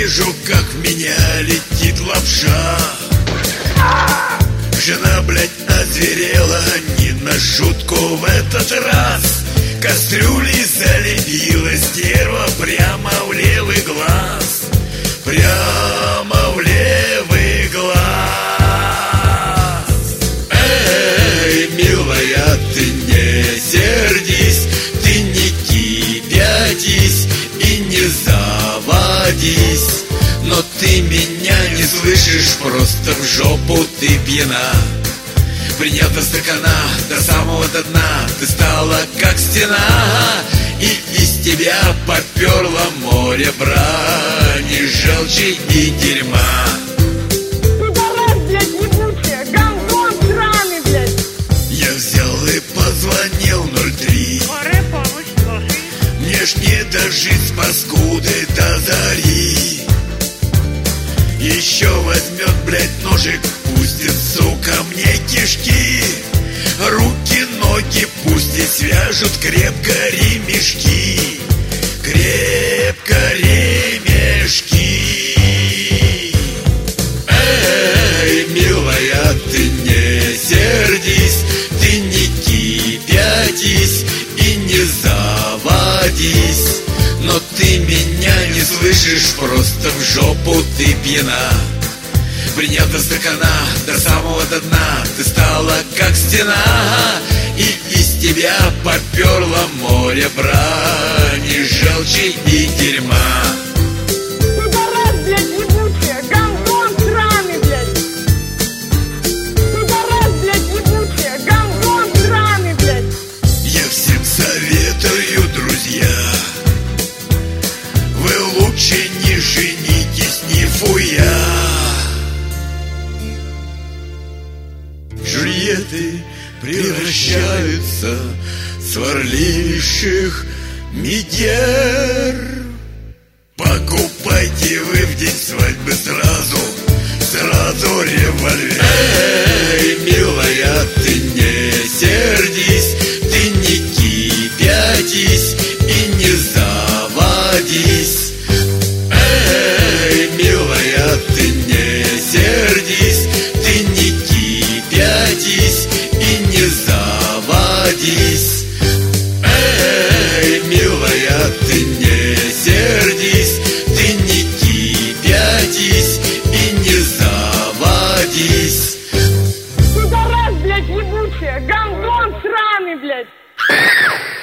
вижу, как в меня летит лапша. Жена, блядь, озверела не на шутку в этот раз. Кастрюлей залепила стерва прямо в левый глаз. Прямо в левый глаз. Эй, милая, ты не сердись, ты не кипятись и не заводись. Но ты меня не слышишь, просто в жопу ты пьяна. Приняв до стакана, до самого до дна, ты стала как стена. И из тебя поперло море брани, желчи и дерьма. Пидорас, блядь, ебучая, гандон сраный, блядь. Я взял и позвонил 03. Мне ж не дожить с паскудой до зари. Еще возьмет, блядь, ножик, пустит, сука, мне кишки. Руки, ноги пусть и свяжут крепко ремешки. Крепко ремешки. Эй, милая, ты не сердись, ты не кипятись и не заводись. Но ты меня не слышишь, просто в жопу ты пьяна. Приняв до стакана, до самого до дна, ты стала как стена. И из тебя поперло море брани, желчи и дерьма. Пидорас, блядь, ебучая, гандон сраный, блядь. Пидорас, блядь, ебучая, гандон сраный, блядь. Я всем советую, друзья, вы лучше не женитесь, нихуя. Жюльеты превращаются в сварливейших мегер. Покупайте вы в день свадьбы сразу револьвер. Эй, милая, ты не сердись, ты не кипятись и не заводись. Эй, милая, ты не сердись, ты не кипятись и не заводись. Эй, милая, ты не сердись, ты не кипятись и не заводись. Пидорас, блядь, ебучая, гандон сраный, блядь.